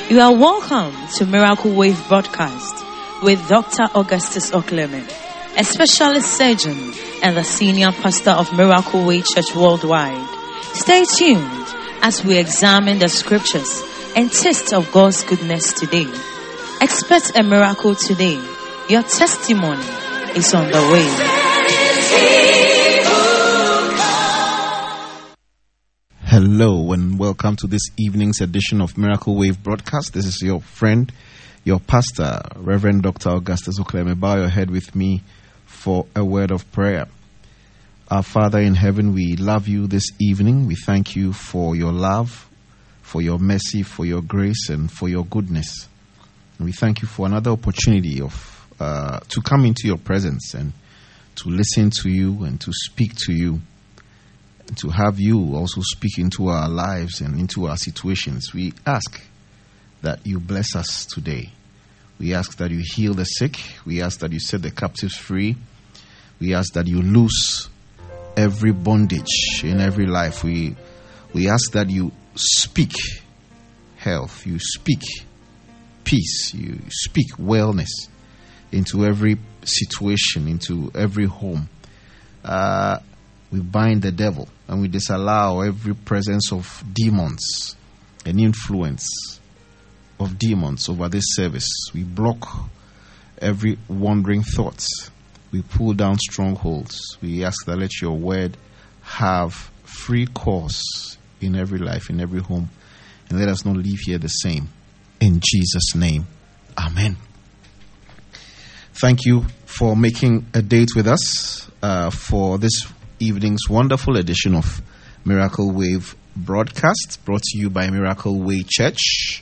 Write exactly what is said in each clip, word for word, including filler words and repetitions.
You are welcome to Miracle Wave Broadcast with Doctor Augustus Okleme, a specialist surgeon and the senior pastor of Miracle Way Church Worldwide. Stay tuned as we examine the scriptures and taste of God's goodness today. Expect a miracle today. Your testimony is on the way. Hello and welcome to this evening's edition of Miracle Wave Broadcast. This is your friend, your pastor, Reverend Doctor Augustus Okleme. Bow your head with me for a word of prayer. Our Father in heaven, we love you this evening. We thank you for your love, for your mercy, for your grace, and for your goodness. And we thank you for another opportunity of uh, to come into your presence and to listen to you and to speak to you. To have you also speak into our lives and into our situations. We ask that you bless us today. We ask that you heal the sick. We ask that you set the captives free. We ask that you loose every bondage in every life. We we ask that you speak health, you speak peace, you speak wellness into every situation, into every home. Uh, we bind the devil and we disallow every presence of demons and influence of demons over this service. We block every wandering thoughts. We pull down strongholds. We ask that let your word have free course in every life, in every home, and let us not leave here the same. In Jesus' name, amen. Thank you for making a date with us uh, for this evening's wonderful edition of Miracle Wave Broadcast, brought to you by Miracle Way Church,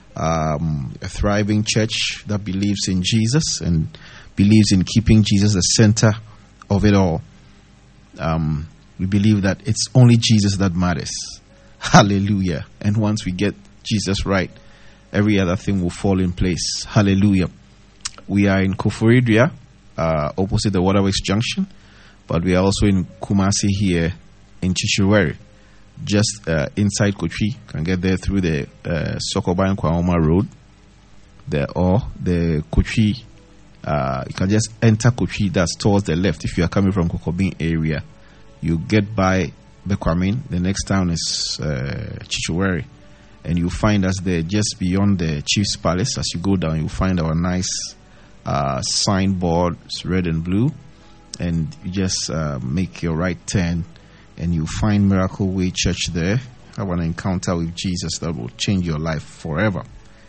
um, a thriving church that believes in Jesus and believes in keeping Jesus the center of it all. Um, we believe that it's only Jesus that matters. Hallelujah. And once we get Jesus right, every other thing will fall in place. Hallelujah. We are in Koforidua, uh, opposite the Waterworks Junction. But we are also in Kumasi here in Chichiweri, just uh, inside Kochi. You can get there through the uh, Sokoban Kwaoma Road, there, or the Kochi. Uh, you can just enter Kochi, that's towards the left. If you are coming from Kokobin area, you get by Bekwamin. The next town is uh, Chichiweri, and you find us there just beyond the Chief's Palace. As you go down, you find our nice uh, signboard, it's red and blue. And you just uh, make your right turn and you find Miracle Way Church there. Have an encounter with Jesus that will change your life forever.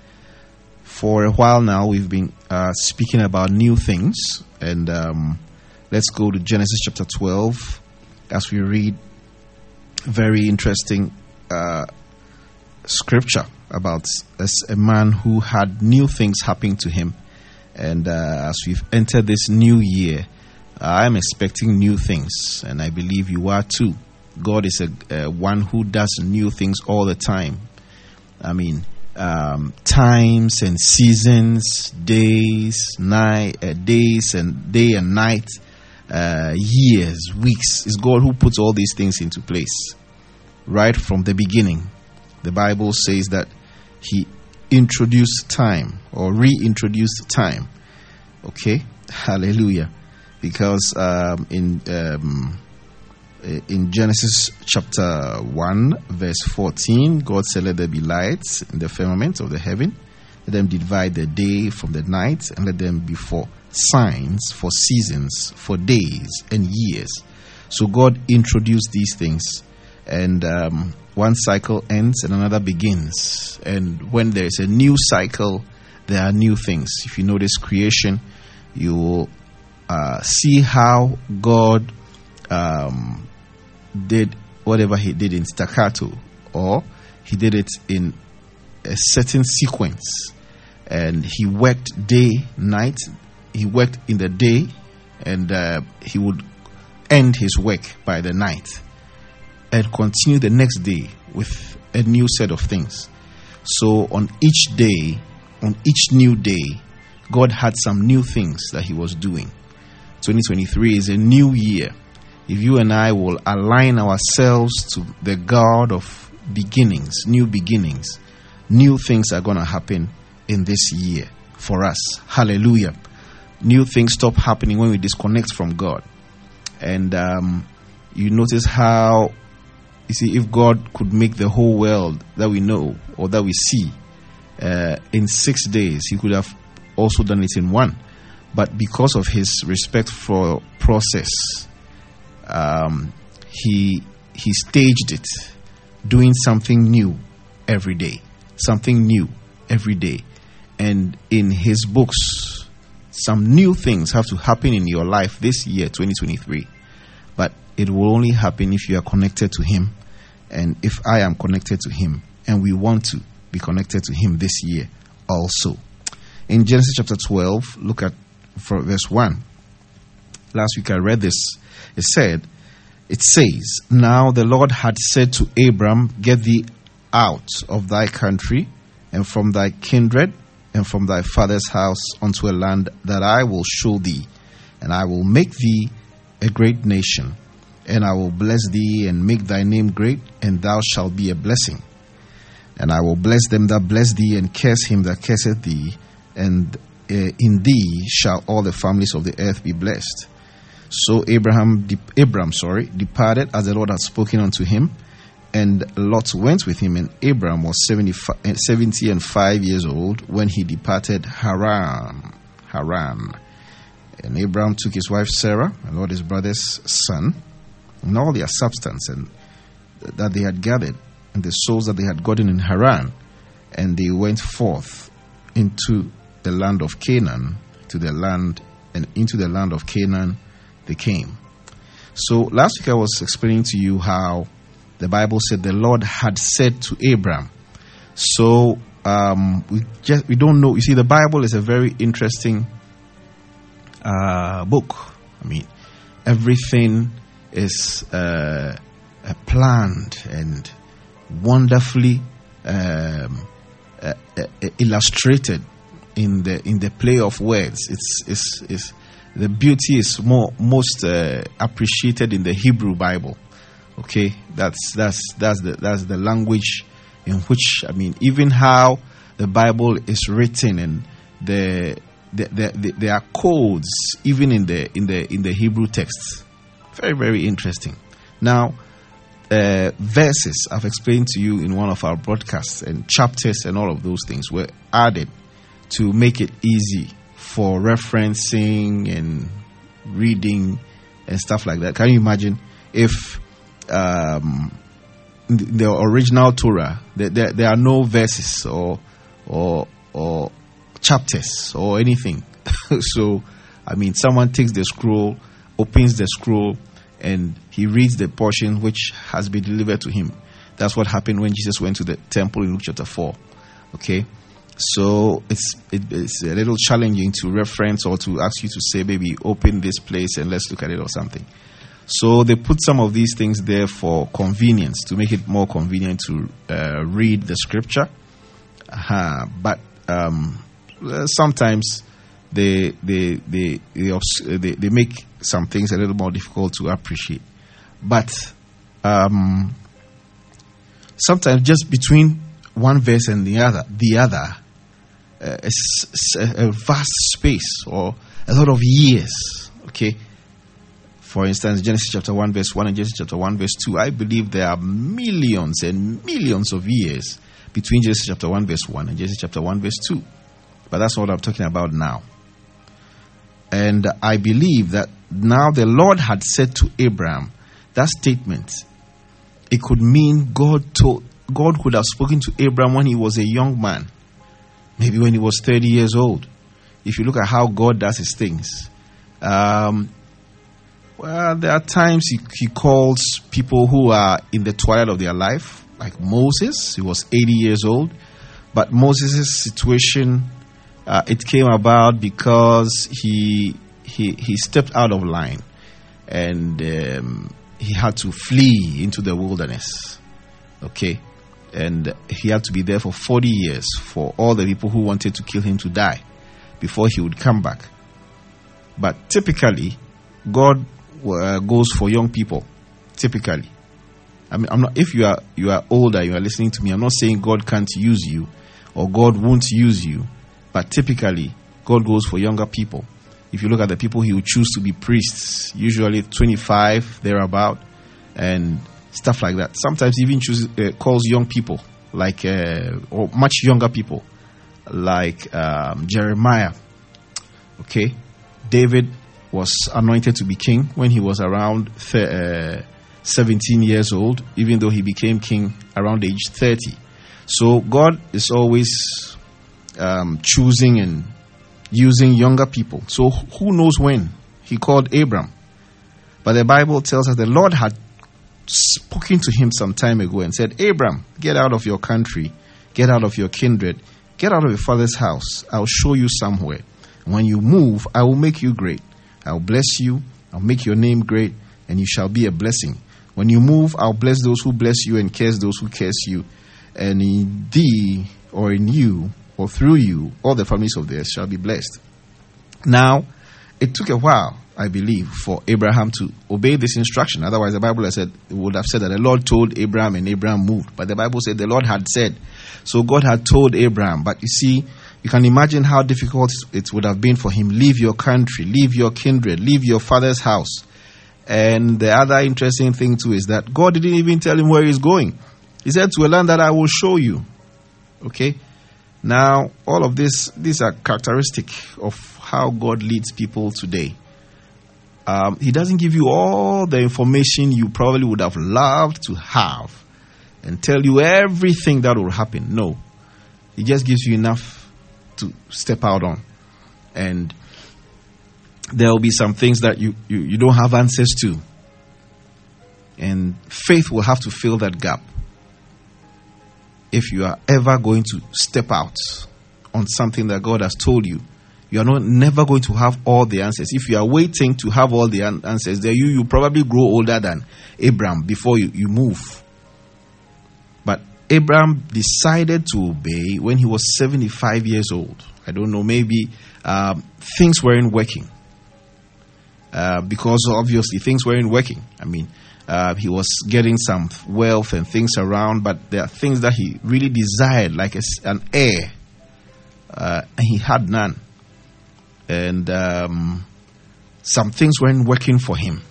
For a while now, we've been uh, speaking about new things. And um, let's go to Genesis chapter twelve as we read very interesting uh, scripture about a man who had new things happening to him. And uh, as we've entered this new year, I'm expecting new things, and I believe you are too. God is a, a one who does new things all the time. I mean, um, times and seasons, days, night, uh, days and day and night, uh, years, weeks. It's God who puts all these things into place right from the beginning. The Bible says that He introduced time or reintroduced time. Okay, hallelujah. Because um, in um, in Genesis chapter one, verse fourteen, God said, "Let there be lights in the firmament of the heaven. Let them divide the day from the night, and let them be for signs, for seasons, for days and years." So God introduced these things, and um, one cycle ends and another begins. And when there is a new cycle, there are new things. If you notice creation, you will Uh, see how God um, did whatever He did in staccato, or He did it in a certain sequence, and He worked day, night. He worked in the day, and uh, He would end His work by the night, and continue the next day with a new set of things. So on each day, on each new day, God had some new things that He was doing. twenty twenty-three is a new year. If you and I will align ourselves to the God of beginnings, new beginnings, new things are going to happen in this year for us. Hallelujah. New things stop happening when we disconnect from God. And um, you notice how, you see, if God could make the whole world that we know or that we see uh, in six days, he could have also done it in one. But because of his respect for process, um, he he staged it, doing something new every day, something new every day. And in his books, some new things have to happen in your life this year, twenty twenty-three. But it will only happen if you are connected to him, and if I am connected to him, and we want to be connected to him this year also. In Genesis chapter twelve, look at for verse one. Last week I read this. It said, it says, "Now the Lord had said to Abram, get thee out of thy country and from thy kindred and from thy father's house unto a land that I will show thee, and I will make thee a great nation, and I will bless thee and make thy name great, and thou shalt be a blessing. And I will bless them that bless thee, and curse him that curseth thee, and uh, in thee shall all the families of the earth be blessed." So Abraham, de- Abram, sorry, departed as the Lord had spoken unto him, and Lot went with him. And Abram was seventy and five years old when he departed Haran. Haran. And Abram took his wife Sarah, and Lot his brother's son, and all their substance and that they had gathered, and the souls that they had gotten in Haran, and they went forth into the land of Canaan, to the land and into the land of Canaan they came. So last week I was explaining to you how the Bible said the Lord had said to Abram. So um, we just we don't know. You see, the Bible is a very interesting uh, book. I mean, everything is uh, uh, planned and wonderfully um, uh, uh, illustrated in the in the play of words. It's it's, it's the beauty is more most uh, appreciated in the Hebrew Bible. Okay, that's that's that's the that's the language in which, I mean, even how the Bible is written, and the the, the, the there are codes even in the in the in the Hebrew texts. Very very interesting. Now, uh, verses I've explained to you in one of our broadcasts, and chapters and all of those things were added to make it easy for referencing and reading and stuff like that. Can you imagine if um, in the original Torah there, there, there are no verses or or or chapters or anything? So, I mean, someone takes the scroll, opens the scroll, and he reads the portion which has been delivered to him. That's what happened when Jesus went to the temple in Luke chapter four. Okay, so it's it, it's a little challenging to reference or to ask you to say, "Baby, open this place and let's look at it," or something. So they put some of these things there for convenience, to make it more convenient to uh, read the scripture. Uh-huh. But um, sometimes they they they they, they they make some things a little more difficult to appreciate. But um, sometimes just between one verse and the other, the other, uh, is a vast space or a lot of years. Okay. For instance, Genesis chapter one verse one and Genesis chapter one verse two, I believe there are millions and millions of years between Genesis chapter one verse one and Genesis chapter one verse two. But that's what I'm talking about now. And I believe that now the Lord had said to Abraham, that statement, it could mean God told, God could have spoken to Abraham when he was a young man, maybe when he was thirty years old. If you look at how God does his things, um, well, there are times he, he calls people who are in the twilight of their life, like Moses. He was eighty years old. But Moses' situation, uh, it came about because he he he stepped out of line, and um, he had to flee into the wilderness. Okay, and he had to be there for forty years for all the people who wanted to kill him to die before he would come back. But typically, God Uh, goes for young people. Typically, I mean, I'm not. If you are you are older, you are listening to me, I'm not saying God can't use you or God won't use you. But typically, God goes for younger people. If you look at the people he will choose to be priests, usually twenty-five, thereabout, and stuff like that. Sometimes he even chooses, uh, calls young people, like, uh, or much younger people, like um, Jeremiah. Okay? David was anointed to be king when he was around th- uh, seventeen years old, even though he became king around age thirty. So God is always um, choosing and using younger people. So who knows when he called Abram? But the Bible tells us the Lord had spoken to him some time ago and said, Abram, get out of your country, get out of your kindred, get out of your father's house. I'll show you somewhere. When you move, I will make you great. I'll bless you, I'll make your name great, and you shall be a blessing. When you move, I'll bless those who bless you and curse those who curse you. And in thee, or in you, or through you, all the families of the earth shall be blessed. Now, it took a while, I believe, for Abraham to obey this instruction. Otherwise, the Bible has said, it would have said that the Lord told Abraham and Abraham moved. But the Bible said the Lord had said. So God had told Abraham. But you see, you can imagine how difficult it would have been for him. Leave your country, leave your kindred, leave your father's house. And the other interesting thing too is that God didn't even tell him where he's going. He said, to a land that I will show you. Okay? Now, all of this, these are characteristic of how God leads people today. Um, he doesn't give you all the information you probably would have loved to have and tell you everything that will happen. No. He just gives you enough to step out on. And there will be some things that you, you, you don't have answers to. And faith will have to fill that gap. If you are ever going to step out on something that God has told you, you are not never going to have all the answers. If you are waiting to have all the an- answers, then you you probably grow older than Abraham before you, you move. But Abraham decided to obey when he was seventy-five years old. I don't know, maybe um, things weren't working. Uh, because obviously things weren't working. I mean, Uh, he was getting some wealth and things around, but there are things that he really desired, like a, an heir, uh, and he had none. And um, some things weren't working for him.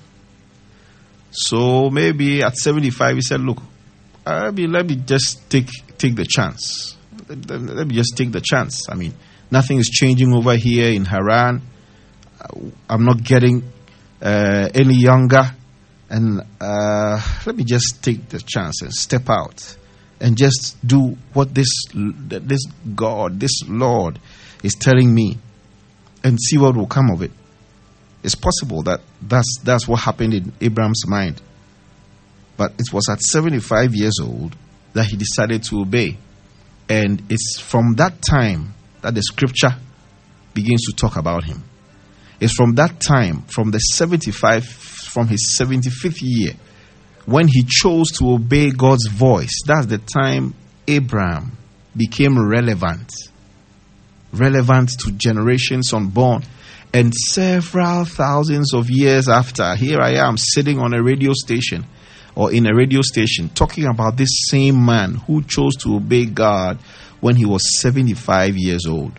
So maybe at seventy-five, he said, look, I mean, let me just take take the chance. Let, let me just take the chance. I mean, nothing is changing over here in Haran. I'm not getting uh, any younger. And uh, let me just take the chance and step out and just do what this this God, this Lord is telling me and see what will come of it. It's possible that that's, that's what happened in Abraham's mind. But it was at seventy-five years old that he decided to obey. And it's from that time that the scripture begins to talk about him. It's from that time, from the seventy-five, from his seventy-fifth year, when he chose to obey God's voice. That's the time Abraham became relevant. Relevant to generations unborn. And several thousands of years after, here I am sitting on a radio station or in a radio station talking about this same man who chose to obey God when he was seventy-five years old.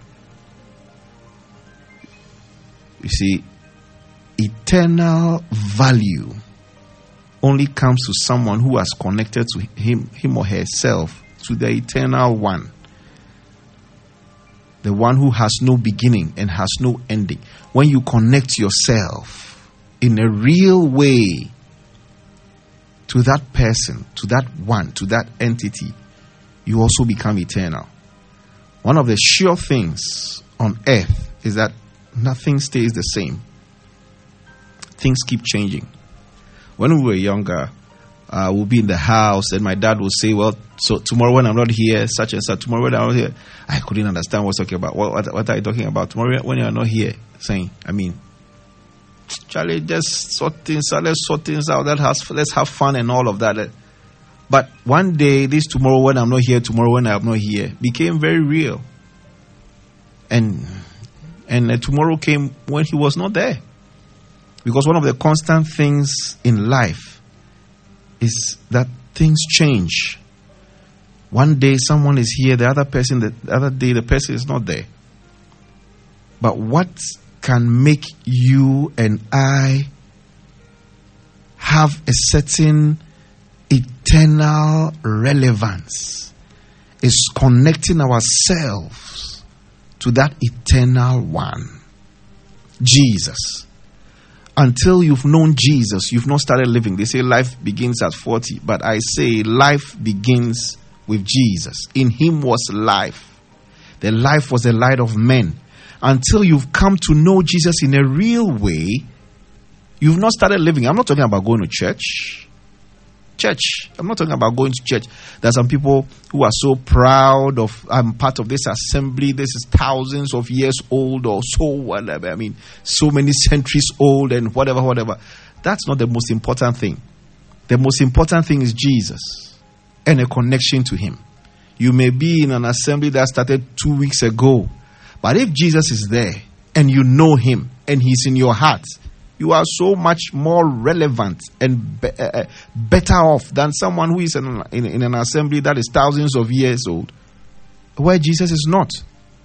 You see, eternal value only comes to someone who has connected to him, him or herself to the eternal one. The one who has no beginning and has no ending. When you connect yourself in a real way to that person, to that one, to that entity, you also become eternal. One of the sure things on earth is that nothing stays the same. Things keep changing. When we were younger, uh, we'll be in the house and my dad would say, well, so tomorrow when I'm not here, such and such, tomorrow when I'm not here, I couldn't understand what's talking about. What, what, what are you talking about? Tomorrow when you're not here, saying, I mean, Charlie, just sort things out, let's sort things out, let us, let's have fun and all of that. But one day, this tomorrow when I'm not here, tomorrow when I'm not here, became very real. And And uh, tomorrow came when he was not there. Because one of the constant things in life is that things change. One day someone is here, the other person, the other day the person is not there. But what can make you and I have a certain eternal relevance is connecting ourselves to that eternal one, Jesus. Until you've known Jesus, you've not started living. They say life begins at forty, but I say life begins with Jesus. In him was life. The life was the light of men. Until you've come to know Jesus in a real way, you've not started living. I'm not talking about going to church. Church. I'm not talking about going to church. There are some people who are so proud of, I'm part of this assembly. This is thousands of years old or so whatever. I mean, so many centuries old and whatever, whatever. That's not the most important thing. The most important thing is Jesus and a connection to him. You may be in an assembly that started two weeks ago, but if Jesus is there and you know him and he's in your heart, you are so much more relevant and be, uh, better off than someone who is in, in, in an assembly that is thousands of years old, where Jesus is not.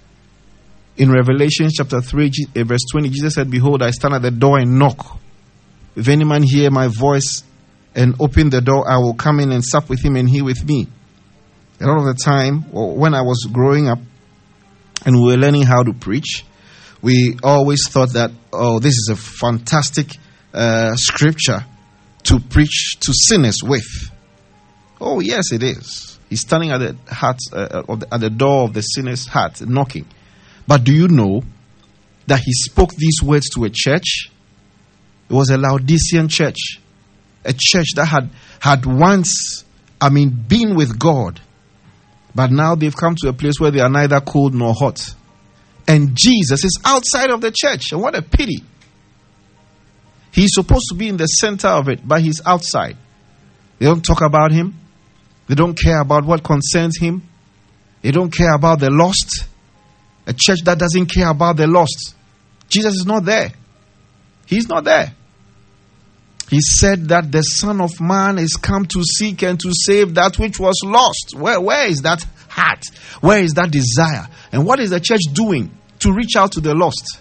In Revelation chapter three, verse twenty, Jesus said, "Behold, I stand at the door and knock. If any man hear my voice and open the door, I will come in and sup with him and he with me." A lot of the time, when I was growing up and we were learning how to preach, we always thought that, oh, this is a fantastic uh, scripture to preach to sinners with. Oh, yes, it is. He's standing at the heart, uh, of the, at the door of the sinner's heart, knocking. But do you know that he spoke these words to a church? It was a Laodicean church, a church that had had once, I mean, been with God, but now they've come to a place where they are neither cold nor hot. And Jesus is outside of the church. And what a pity. He's supposed to be in the center of it, but he's outside. They don't talk about him. They don't care about what concerns him. They don't care about the lost. A church that doesn't care about the lost. Jesus is not there. He's not there. He said that the Son of Man is come to seek and to save that which was lost. Where, where is that heart? Where is that desire? And what is the church doing to reach out to the lost?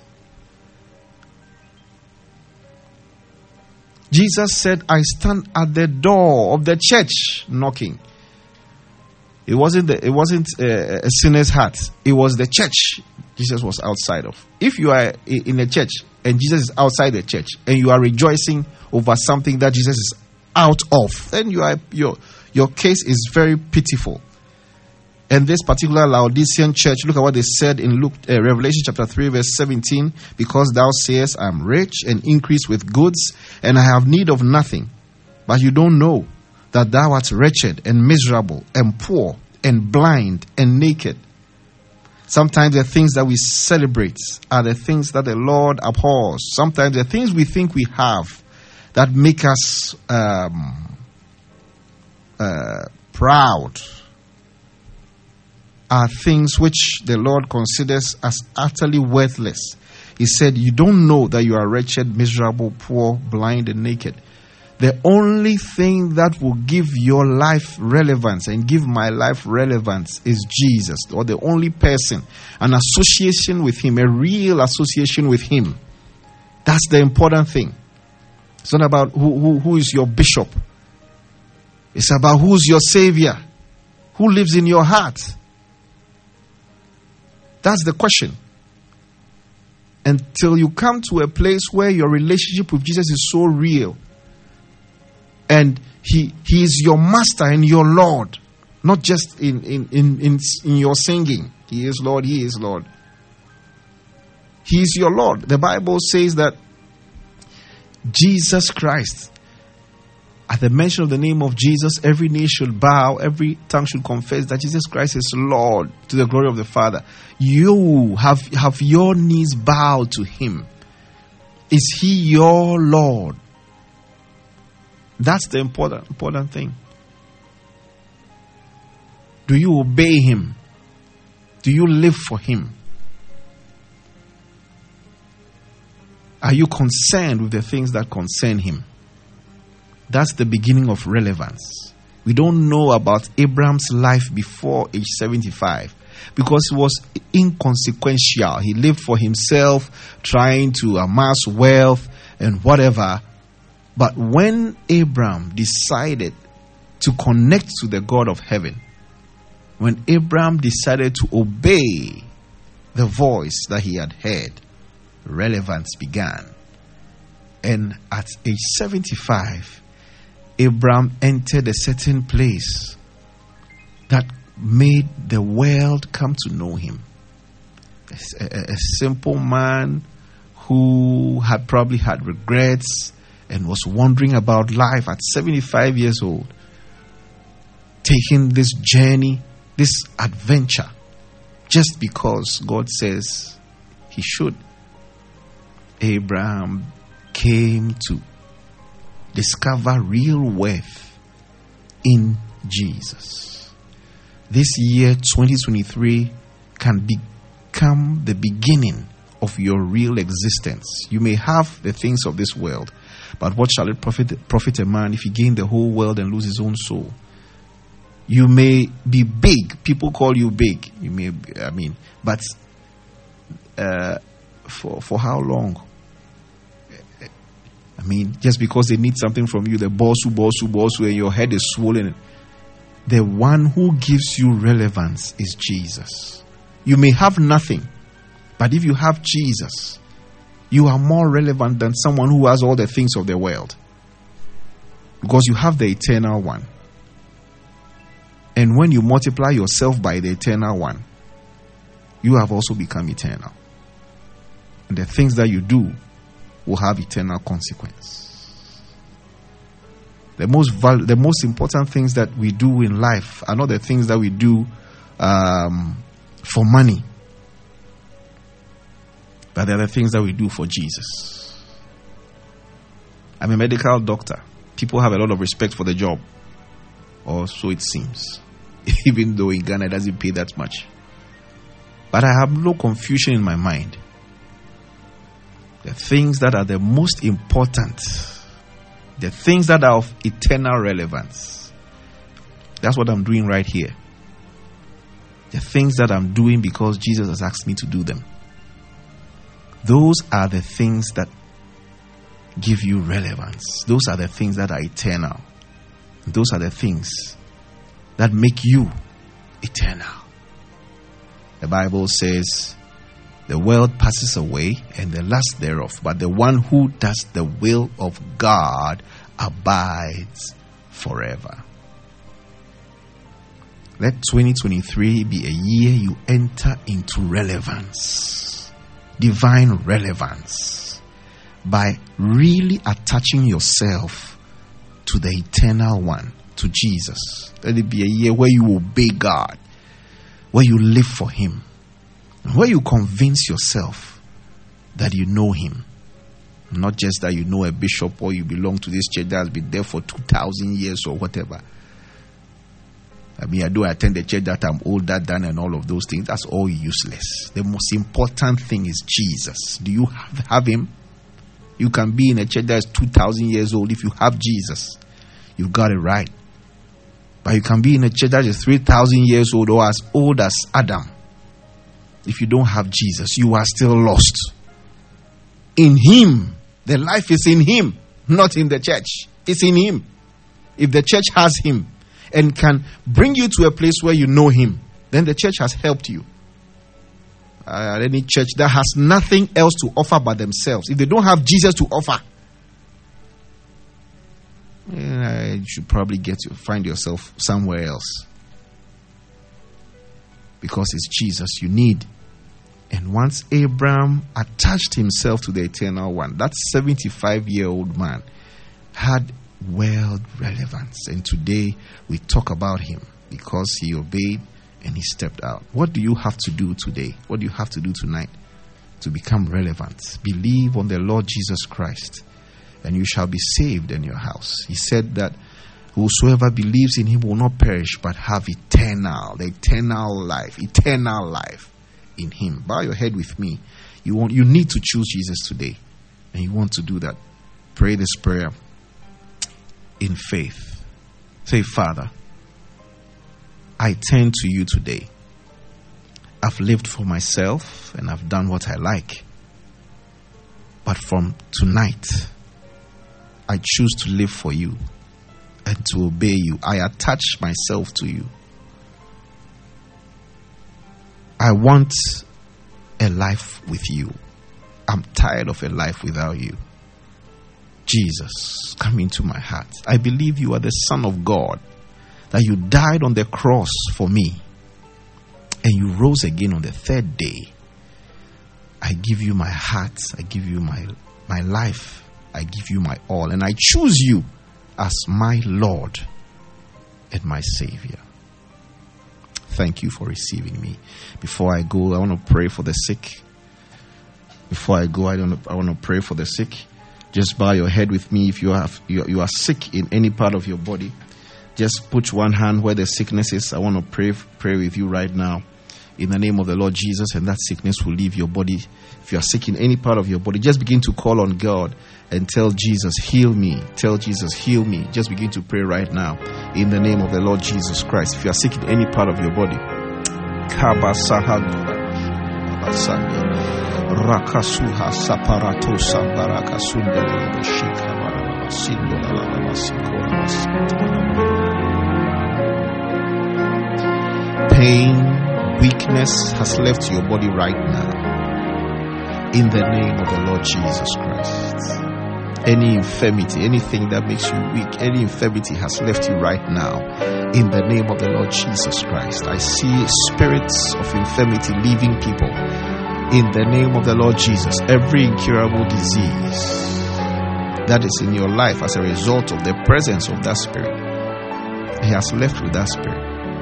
Jesus said, "I stand at the door of the church knocking." It wasn't the, it wasn't a, a sinner's heart. It was the church Jesus was outside of. If you are in a church and Jesus is outside the church and you are rejoicing over something that Jesus is out of, then you are your your case is very pitiful. And this particular Laodicean church, look at what they said in Luke, uh, Revelation chapter three, verse seventeen. "Because thou sayest, I am rich and increase with goods, and I have need of nothing. But you don't know that thou art wretched and miserable and poor and blind and naked." Sometimes the things that we celebrate are the things that the Lord abhors. Sometimes the things we think we have that make us um, uh, proud are things which the Lord considers as utterly worthless. He said, "You don't know that you are wretched, miserable, poor, blind, and naked." The only thing that will give your life relevance and give my life relevance is Jesus, or the only person, an association with him, a real association with him. That's the important thing. It's not about who, who, who is your bishop. It's about who's your savior, who lives in your heart. That's the question. Until you come to a place where your relationship with Jesus is so real, and he he is your master and your Lord, not just in, in, in, in, in your singing. He is Lord, he is Lord. He is your Lord. The Bible says that Jesus Christ, at the mention of the name of Jesus, every knee should bow, every tongue should confess that Jesus Christ is Lord, to the glory of the Father. You have, have your knees bowed to him. Is he your Lord? That's the important, important thing. Do you obey him? Do you live for him? Are you concerned with the things that concern him? That's the beginning of relevance. We don't know about Abraham's life before age seventy-five because it was inconsequential. He lived for himself, trying to amass wealth and whatever. But when Abraham decided to connect to the God of heaven, when Abraham decided to obey the voice that he had heard, relevance began. And at age seventy-five, Abraham entered a certain place that made the world come to know him. A, a, a simple man who had probably had regrets and was wondering about life at seventy-five years old, taking this journey, this adventure, just because God says he should. Abraham came to discover real worth in Jesus. This year, twenty twenty-three, can become the beginning of your real existence. You may have the things of this world, but what shall it profit, profit a man if he gain the whole world and lose his own soul? You may be big. People call you big. You may, I mean, but uh, for for how long? I mean, just because they need something from you, the boss who, boss who, boss who, and your head is swollen. The one who gives you relevance is Jesus. You may have nothing, but if you have Jesus, you are more relevant than someone who has all the things of the world. Because you have the eternal one. And when you multiply yourself by the eternal one, you have also become eternal. And the things that you do will have eternal consequence. The most val- the most important things that we do in life are not the things that we do um, for money, but they're the things that we do for Jesus. I'm a medical doctor. People have a lot of respect for the job, or so it seems, even though in Ghana it doesn't pay that much. But I have no confusion in my mind. The things that are the most important, the things that are of eternal relevance, that's what I'm doing right here. The things that I'm doing because Jesus has asked me to do them. Those are the things that give you relevance. Those are the things that are eternal. Those are the things that make you eternal. The Bible says, the world passes away and the lust thereof, but the one who does the will of God abides forever. Let twenty twenty-three be a year you enter into relevance, divine relevance, by really attaching yourself to the eternal one, to Jesus. Let it be a year where you obey God, where you live for him, where you convince yourself that you know him. Not just that you know a bishop or you belong to this church that has been there for two thousand years or whatever. I mean, I do attend the church that I'm older than and all of those things. That's all useless. The most important thing is Jesus. Do you have, have him? You can be in a church that is two thousand years old. If you have Jesus, you've got it right. But you can be in a church that is three thousand years old or as old as Adam. If you don't have Jesus, you are still lost. In him, the life is in him, not in the church. It's in him. If the church has him and can bring you to a place where you know him, then the church has helped you. Uh, any church that has nothing else to offer but themselves, if they don't have Jesus to offer, uh, you should probably get to find yourself somewhere else. Because it's Jesus you need. And once Abraham attached himself to the eternal one, that seventy-five-year-old man had world relevance. And today we talk about him because he obeyed and he stepped out. What do you have to do today? What do you have to do tonight to become relevant? Believe on the Lord Jesus Christ and you shall be saved in your house. He said that whosoever believes in him will not perish but have eternal, the eternal life, eternal life in him. Bow your head with me. You want, you need to choose Jesus today, and you want to do that. Pray this prayer in faith. Say, Father, I turn to you today. I've lived for myself and I've done what I like. But from tonight, I choose to live for you and to obey you. I attach myself to you. I want a life with you. I'm tired of a life without you. Jesus, come into my heart. I believe you are the Son of God, that you died on the cross for me, and you rose again on the third day. I give you my heart. I give you my, my life. I give you my all. And I choose you as my Lord and my Savior. Thank you for receiving me. Before I go, I want to pray for the sick. Before I go, I don't. I want to pray for the sick. Just bow your head with me. If you have you, you are sick in any part of your body, just put one hand where the sickness is. I want to pray pray with you right now in the name of the Lord Jesus, and that sickness will leave your body. If you are sick in any part of your body, just begin to call on God and tell Jesus, heal me. Tell Jesus, heal me. Just begin to pray right now in the name of the Lord Jesus Christ. If you are sick in any part of your body, Rakasuha saparato sambaraka sundele shika baraba sindo la sikora. Pain, weakness has left your body right now. In the name of the Lord Jesus Christ. Any infirmity, anything that makes you weak, any infirmity has left you right now. In the name of the Lord Jesus Christ. I see spirits of infirmity leaving people. In the name of the Lord Jesus, every incurable disease that is in your life as a result of the presence of that spirit, he has left with that spirit.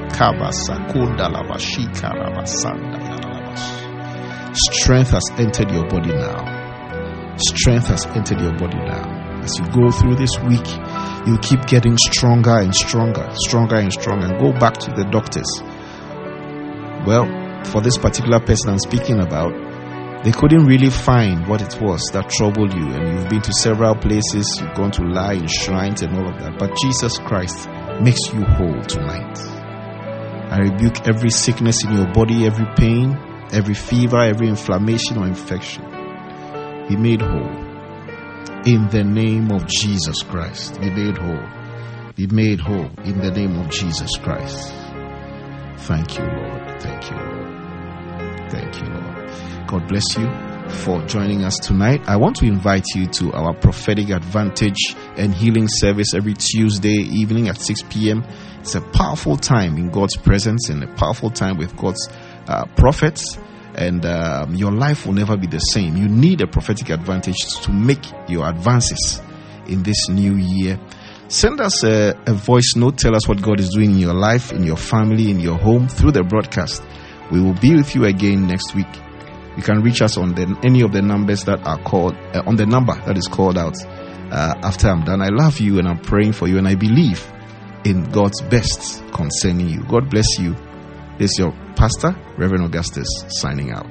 Strength has entered your body now. Strength has entered your body now. As you go through this week, you keep getting stronger and stronger, stronger and stronger, and go back to the doctors. Well, for this particular person I'm speaking about, they couldn't really find what it was that troubled you, and you've been to several places, you've gone to lie in shrines and all of that, but Jesus Christ makes you whole tonight. I rebuke every sickness in your body, every pain, every fever, every inflammation or infection. Be made whole in the name of Jesus Christ. Be made whole. Be made whole in the name of Jesus Christ. Thank you, Lord. Thank you, Lord. Thank you, Lord. God bless you for joining us tonight. I want to invite you to our Prophetic Advantage and Healing Service every Tuesday evening at six p.m. It's a powerful time in God's presence and a powerful time with God's uh, prophets. And um, your life will never be the same. You need a prophetic advantage to make your advances in this new year. Send us a, a voice note. Tell us what God is doing in your life, in your family, in your home through the broadcast. We will be with you again next week. You can reach us on the, any of the numbers that are called, uh, on the number that is called out uh, after I'm done. I love you and I'm praying for you, and I believe in God's best concerning you. God bless you. This is your pastor, Reverend Augustus, signing out.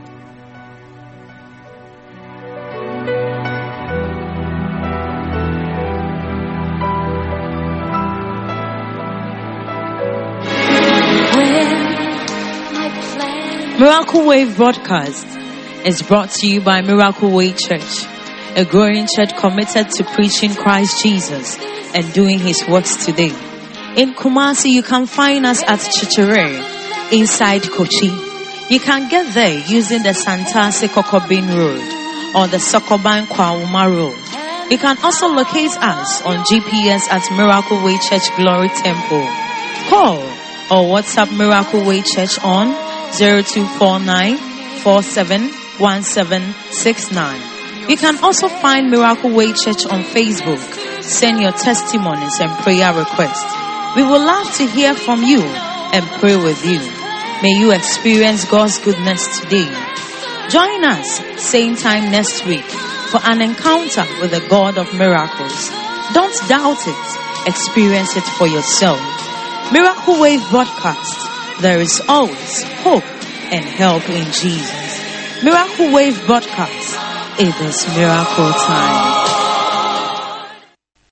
Miracle Wave Broadcast is brought to you by Miracle Wave Church, a growing church committed to preaching Christ Jesus and doing his works today. In Kumasi, you can find us at Chichire, inside Kochi. You can get there using the Santase Kokobin Road or the Sokoban Kwawuma Road. You can also locate us on G P S at Miracle Way Church Glory Temple. Call or WhatsApp Miracle Way Church on zero two four nine, four seven one seven six nine. You can also find Miracle Way Church on Facebook. Send your testimonies and prayer requests. We would love to hear from you and pray with you. May you experience God's goodness today. Join us same time next week for an encounter with the God of miracles. Don't doubt it. Experience it for yourself. Miracle Wave Broadcast. There is always hope and help in Jesus. Miracle Wave Broadcast. It is miracle time.